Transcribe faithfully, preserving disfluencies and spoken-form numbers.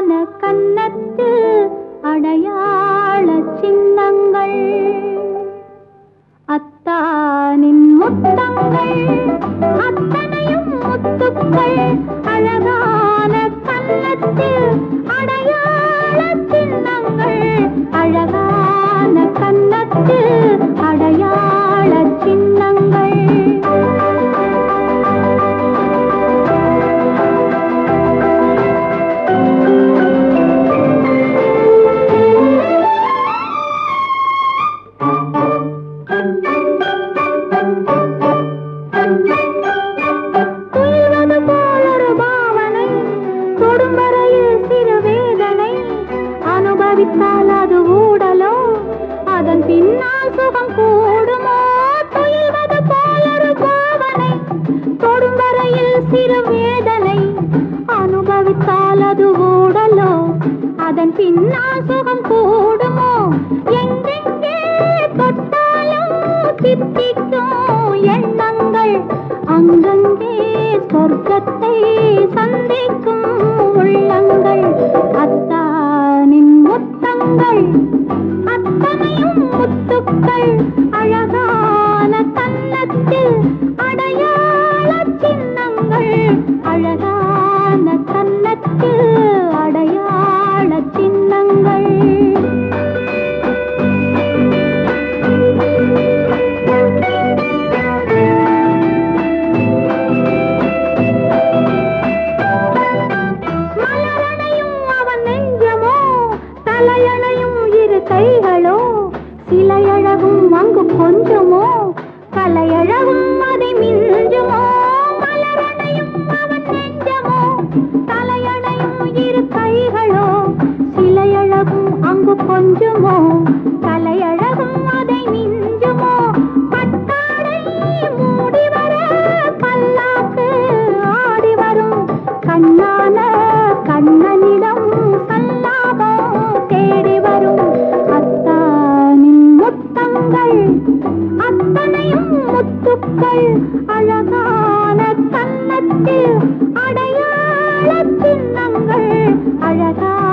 அழகான கன்னத்தில் அடையாள சின்னங்கள் அத்தானின் முத்தங்கள் அத்தனையும் முத்துக்கள் அழகான கன்னத்தில் அடையாள சின்னங்கள் அழகான கன்னத்தில் அடையாள சின்னங்கள் அது ஊடலோ அதன் பின்னால் சுகம் கூடுமோ துயில்வது போலொரு பாவனை தொடும் வரையில் சிறு வேதனை அனுபவித்தால் அது ஊடலோ அதன் பின்னால் சுகம் கூடுமோ எங்கெங்கே தொட்டாலும் தித்திக்கும் எண்ணங்கள் அங்கங்கே சொர்க்கத்தை சந்திக்கும் உள்ளங்கள் அத்தானின் முத்தங்கள் அத்தனையும் முத்துக்கள் அழகான கன்னத்தில் அடையாள சின்னங்கள் அழகான கன்னத்தில் அடையாள சின்னங்கள் தலையணையும் இரு கைகளோ சிலையழகும் அங்கு கொஞ்சமோ கலையழகும் அதை மிஞ்சுமோ மலரணையும் அவன் நெஞ்சமோ தலையணையும் இரு கைகளோ சிலையழகும் அங்கு கொஞ்சமோ கலையழகும் அதை மிஞ்சுமோ பட்டாடை மூடி வர பல்லாக்கு ஆடி வரும் கண்ணான கண்ணனிடம் சல்லாபம் தேடி வரும் அத்தானின் முத்தங்கள் அத்தனையும் முத்துக்கள் அழகான கன்னத்தில் அடையாள சின்னங்கள் அழகா